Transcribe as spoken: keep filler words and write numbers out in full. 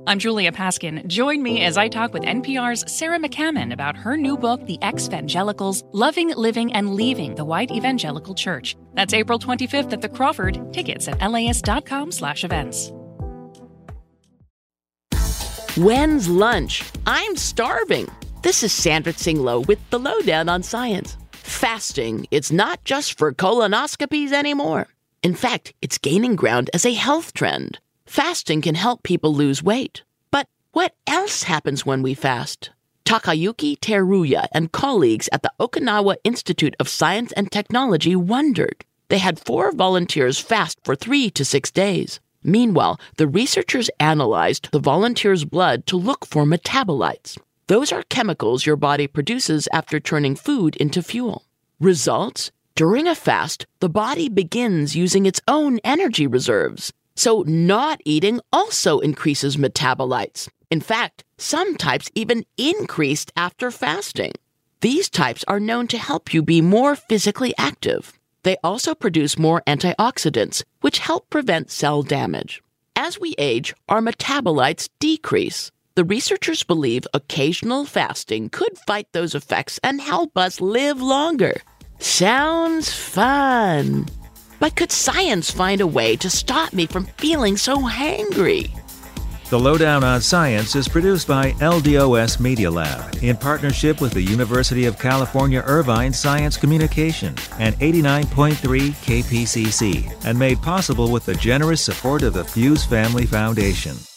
I'm Julia Paskin. Join me as I talk with N P R's Sarah McCammon about her new book, The Ex-Vangelicals, Loving, Living, and Leaving the White Evangelical Church. That's April twenty-fifth at the Crawford. Tickets at las.com slash events. When's lunch? I'm starving. This is Sandra Tsinglow with the Lowdown on Science. Fasting, it's not just for colonoscopies anymore. In fact, it's gaining ground as a health trend. Fasting can help people lose weight. But what else happens when we fast? Takayuki Teruya and colleagues at the Okinawa Institute of Science and Technology wondered. They had four volunteers fast for three to six days. Meanwhile, the researchers analyzed the volunteers' blood to look for metabolites. Those are chemicals your body produces after turning food into fuel. Results? During a fast, the body begins using its own energy reserves. So not eating also increases metabolites. In fact, some types even increased after fasting. These types are known to help you be more physically active. They also produce more antioxidants, which help prevent cell damage. As we age, our metabolites decrease. The researchers believe occasional fasting could fight those effects and help us live longer. Sounds fun. But could science find a way to stop me from feeling so hangry? The Lowdown on Science is produced by L D O S Media Lab in partnership with the University of California Irvine Science Communication and eighty-nine point three K P C C, and made possible with the generous support of the Fuse Family Foundation.